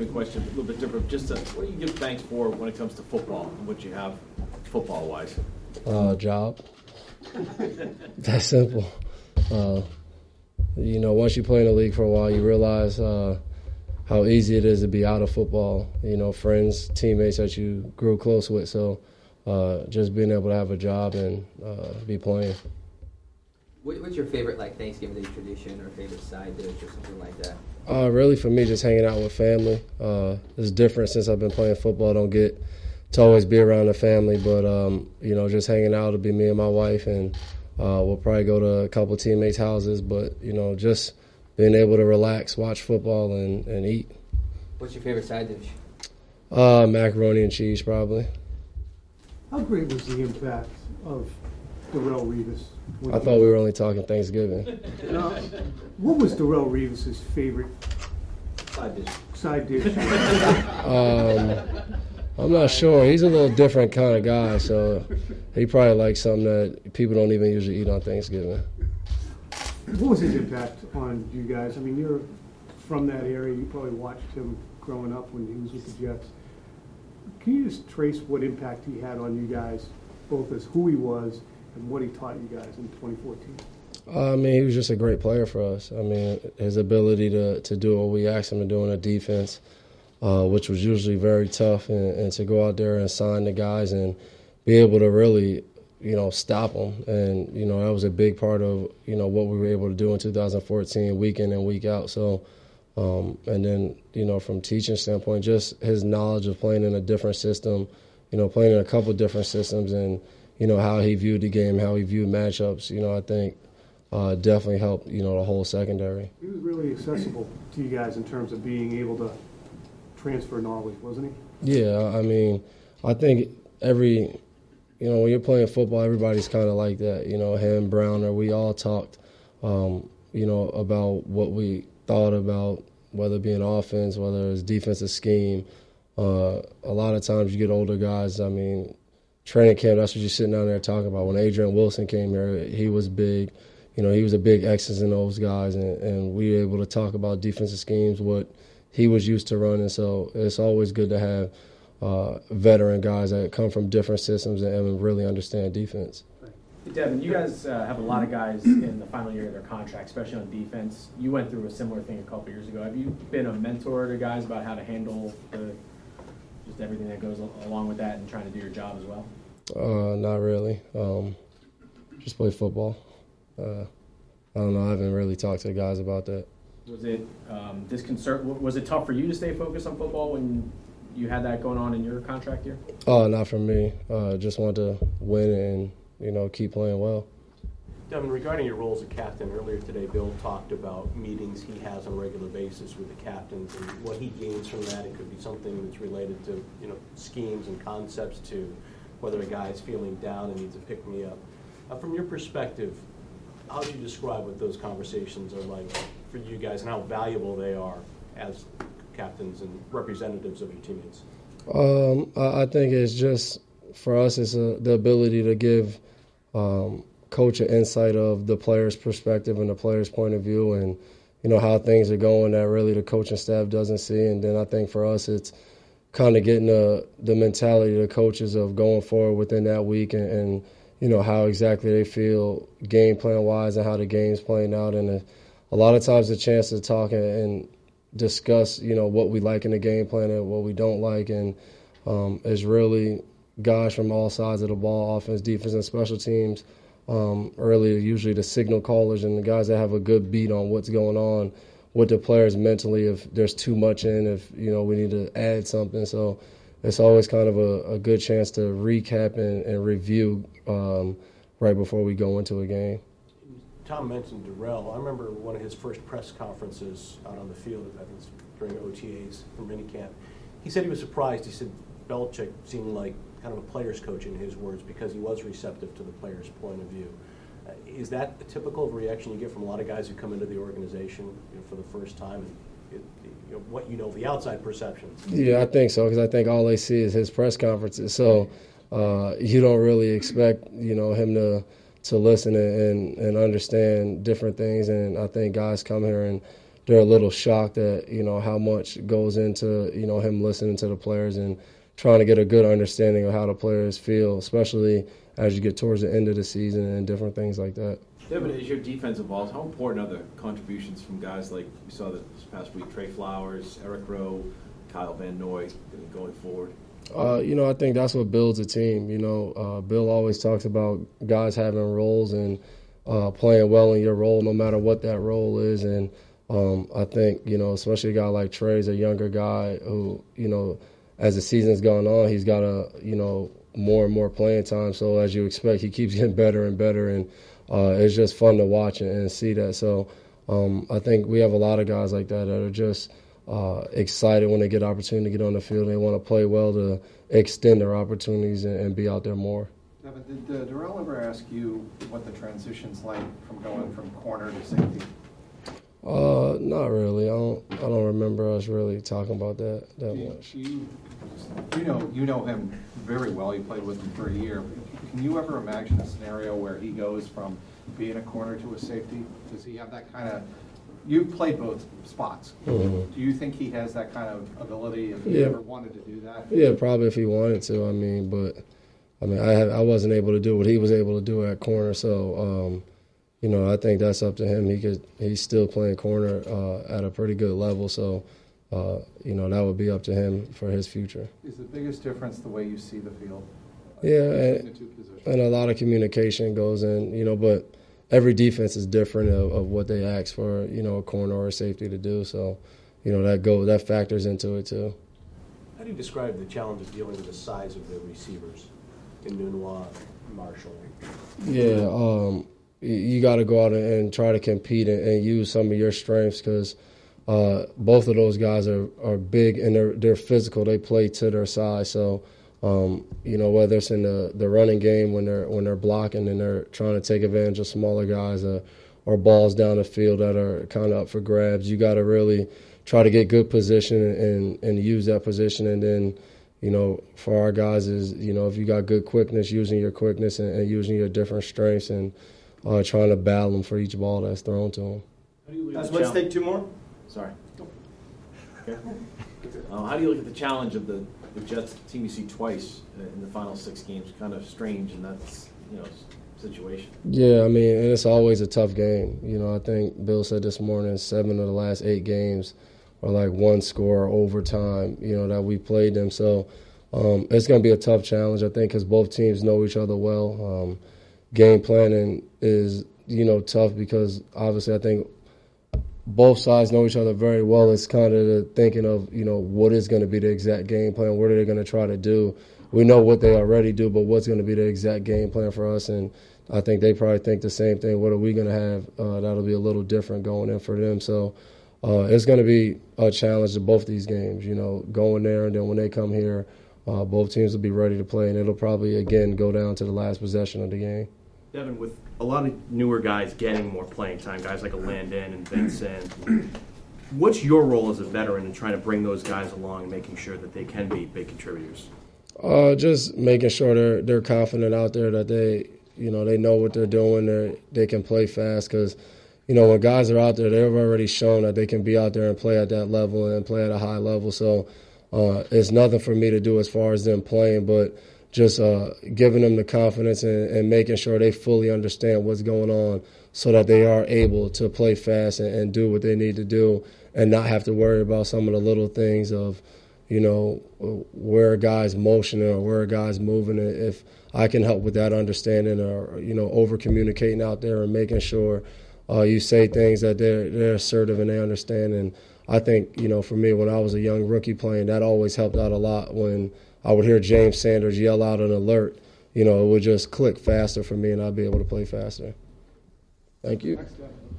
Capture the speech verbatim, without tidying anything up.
Question a little bit different. Just uh, what do you give thanks for when it comes to football and what you have football-wise? Uh, job. That's simple. Uh, you know, once you play in the league for a while, you realize uh, how easy it is to be out of football. You know, friends, teammates that you grew close with. So uh, just being able to have a job and uh, be playing. What's your favorite, like, Thanksgiving Day tradition or favorite side dish or something like that? Uh, really, for me, just hanging out with family. Uh, it's different since I've been playing football. I don't get to always be around the family, but, um, you know, just hanging out, it'll be me and my wife, and uh, we'll probably go to a couple teammates' houses. But, you know, just being able to relax, watch football, and, and eat. What's your favorite side dish? Uh, macaroni and cheese, probably. How great was the impact of Darrelle Revis? I thought we were only talking Thanksgiving. Uh, what was Darrelle Revis's favorite Side dish. side dish? um, I'm not sure. He's a little different kind of guy, so he probably likes something that people don't even usually eat on Thanksgiving. What was his impact on you guys? I mean, you're from that area. You probably watched him growing up when he was with the Jets. Can you just trace what impact he had on you guys, both as who he was and what he taught you guys in twenty fourteen? Uh, I mean, he was just a great player for us. I mean, his ability to, to do what we asked him to do in the defense, uh, which was usually very tough, and, and to go out there and sign the guys and be able to really, you know, stop them. And, you know, that was a big part of, you know, what we were able to do in two thousand fourteen, week in and week out. So, um, and then, you know, from teaching standpoint, just his knowledge of playing in a different system, you know, playing in a couple different systems, and, you know, how he viewed the game, how he viewed matchups, you know, I think uh, definitely helped, you know, the whole secondary. He was really accessible to you guys in terms of being able to transfer knowledge, wasn't he? Yeah, I mean, I think every, you know, when you're playing football, everybody's kind of like that. You know, him, Browner, we all talked, um, you know, about what we thought about, whether it be an offense, whether it's defensive scheme. Uh, a lot of times you get older guys, I mean, training camp, that's what you're sitting down there talking about. When Adrian Wilson came here, he was big. You know, he was a big X's and O's guys, and, and we were able to talk about defensive schemes, what he was used to running. So it's always good to have uh, veteran guys that come from different systems and, and really understand defense. Devin, you guys uh, have a lot of guys in the final year of their contract, especially on defense. You went through a similar thing a couple years ago. Have you been a mentor to guys about how to handle the, just everything that goes along with that and trying to do your job as well? Uh, not really. Um, just play football. Uh, I don't know. I haven't really talked to the guys about that. Was it um, disconcert? Was it tough for you to stay focused on football when you had that going on in your contract year? Oh, uh, not for me. Uh, just wanted to win and, you know, keep playing well. Devin, regarding your role as a captain, earlier today Bill talked about meetings he has on a regular basis with the captains and what he gains from that. It could be something that's related to, you know, schemes and concepts, to whether a guy is feeling down and needs to pick me up. Uh, from your perspective, how do you describe what those conversations are like for you guys and how valuable they are as captains and representatives of your teammates? Um, I think it's just, for us, it's a, the ability to give um, coach an insight of the player's perspective and the player's point of view, and, you know, how things are going that really the coaching staff doesn't see. And then I think for us, it's kind of getting the, the mentality of the coaches of going forward within that week, and, and you know, how exactly they feel game plan-wise and how the game's playing out. And a, a lot of times the chance to talk and, and discuss, you know, what we like in the game plan and what we don't like. And um, it's really guys from all sides of the ball, offense, defense, and special teams, um, early, usually the signal callers and the guys that have a good beat on what's going on with the players mentally, if there's too much in, if, you know, we need to add something. So it's always kind of a, a good chance to recap and, and review um, right before we go into a game. Tom mentioned Darrelle. I remember one of his first press conferences out on the field, I think it's during O T As for minicamp. He said he was surprised. He said Belichick seemed like kind of a player's coach in his words because he was receptive to the player's point of view. Uh, is that a typical reaction you get from a lot of guys who come into the organization, you know, for the first time? And it, you know, what you know, the outside perceptions. Yeah, I think so, because I think all they see is his press conferences. So uh, you don't really expect, you know, him to to listen and, and understand different things. And I think guys come here and they're a little shocked at, you know, how much goes into, you know, him listening to the players and trying to get a good understanding of how the players feel, especially as you get towards the end of the season and different things like that. Devin, as your defense evolves, how important are the contributions from guys like we saw this past week, Trey Flowers, Eric Rowe, Kyle Van Noy, going forward? Uh, you know, I think that's what builds a team. You know, uh, Bill always talks about guys having roles and uh, playing well in your role, no matter what that role is. And um, I think, you know, especially a guy like Trey's a younger guy who, you know, as the season's gone on, he's got a, you know, more and more playing time. So as you expect, he keeps getting better and better. And uh, it's just fun to watch and, and see that. So um, I think we have a lot of guys like that that are just uh, excited when they get opportunity to get on the field. They want to play well to extend their opportunities and, and be out there more. Devin, did uh, Darrell ever ask you what the transition's like from going from corner to safety? Uh, not really. I don't. I don't remember us really talking about that that you, much. You, you know, you know him very well. You played with him for a year. Can you ever imagine a scenario where he goes from being a corner to a safety? Does he have that kind of? You've played both spots. Mm-hmm. Do you think he has that kind of ability? If he Yeah. ever wanted to do that? Yeah, probably if he wanted to. I mean, but I mean, I have, I wasn't able to do what he was able to do at corner. So, um, you know, I think that's up to him. He could. He's still playing corner uh, at a pretty good level. So, uh, you know, that would be up to him for his future. Is the biggest difference the way you see the field? Yeah, between the and, two positions? and a lot of communication goes in. You know, but every defense is different of, of what they ask for, you know, a corner or a safety to do. So, you know, that go that factors into it too. How do you describe the challenge of dealing with the size of the receivers in Nunois, Marshall? Yeah, um, you, you got to go out and, and try to compete and, and use some of your strengths because uh, both of those guys are, are big and they're they're physical. They play to their size. So, um, you know, whether it's in the, the running game when they're when they're blocking and they're trying to take advantage of smaller guys uh, or balls down the field that are kind of up for grabs, you got to really try to get good position and, and use that position. And then, you know, for our guys is, you know, if you got good quickness, using your quickness and, and using your different strengths and uh, trying to battle them for each ball that's thrown to them. How do you look at Guys, the let's challenge- take two more. Sorry. Okay. Uh, how do you look at the challenge of the, the Jets team you see twice in the final six games? Kind of strange in that, you know, situation. Yeah, I mean, and it's always a tough game. You know, I think Bill said this morning, seven of the last eight games are like one score overtime, you know, that we played them. So um, it's going to be a tough challenge, I think, because both teams know each other well. Um, game planning is, you know, tough because obviously I think both sides know each other very well. It's kind of the thinking of, you know, what is going to be the exact game plan, what are they going to try to do. We know what they already do, but what's going to be the exact game plan for us? And I think they probably think the same thing. What are we going to have? Uh, that'll be a little different going in for them. So uh, it's going to be a challenge to both these games, you know, going there and then when they come here, uh, both teams will be ready to play, and it'll probably, again, go down to the last possession of the game. Devin, with a lot of newer guys getting more playing time, guys like a Landon and Vincent, what's your role as a veteran in trying to bring those guys along and making sure that they can be big contributors? Uh, just making sure they're they're confident out there that they, you know, they know what they're doing. They they can play fast because, you know, when guys are out there, they've already shown that they can be out there and play at that level and play at a high level. So uh, it's nothing for me to do as far as them playing, but just uh, giving them the confidence and, and making sure they fully understand what's going on so that they are able to play fast and, and do what they need to do and not have to worry about some of the little things of, you know, where a guy's motioning or where a guy's moving. If I can help with that understanding or, you know, over-communicating out there and making sure uh, you say things that they're, they're assertive and they understand. And I think, you know, for me, when I was a young rookie playing, that always helped out a lot. When I would hear James Sanders yell out an alert, you know, it would just click faster for me and I'd be able to play faster. Thank you. Next, Devin.